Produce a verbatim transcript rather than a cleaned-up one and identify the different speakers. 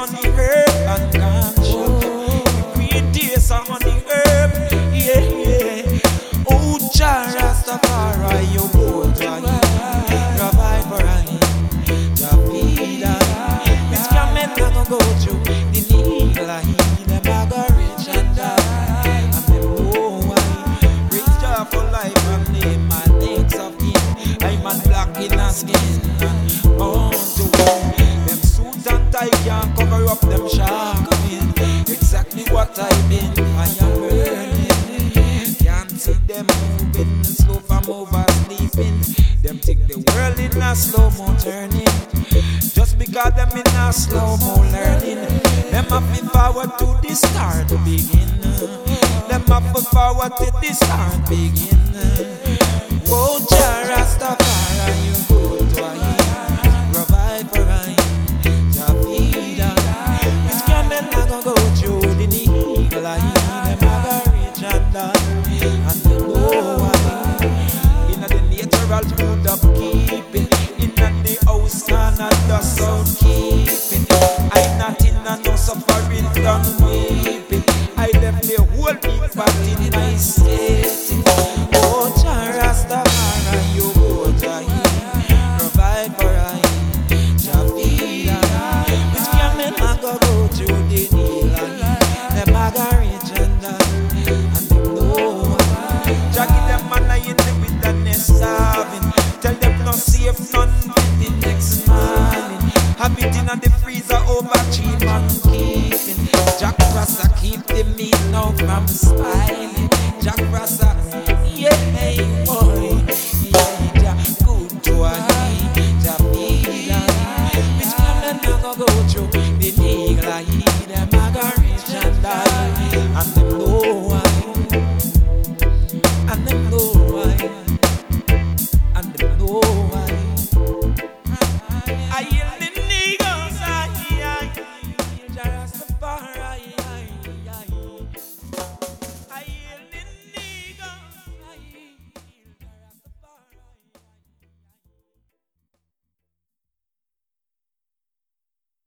Speaker 1: on the herb and ganja. We taste on the herb, yeah, yeah. Oh, Jah Rastafari, you go to him, revive for him, Jah feed him. This camel not gonna go through the needle of him, them a go rich and die, and them know why. Praise Jah for life and name and thanks of him. I'm a black in a skin and born to win. Them suit and tie can't cover up them shark fin. Exactly what I've been, I am burning. Can't see them moving slow from oversleeping. Them think the world in a slow-mo turning. Just because them in a slow-mo learning. Them have been forward to the start begin. Them have been forward to the start begin. Oh, Jah Rastafari, you go to him, revive for him, Jah feed him. This camel not gonna go through the needle of him. Them a go rich and die, and they know why. Inna the natural food of keeping, inna the house and a the sound keeping. I not inna no suffering done weeping. I left the whole big part in my state. Oh, Jah Rastafari, you go to him, provide for him, Jah feed him. Which camel a go go through the needle of him? Them a go rich and die, and them know why. Jah give them manna in the wilderness starving. Tell them no safe none till the next morning. Have it in the freezer over three months keeping. Jack Rasta keep the meat now from spoiling. Jack Rasta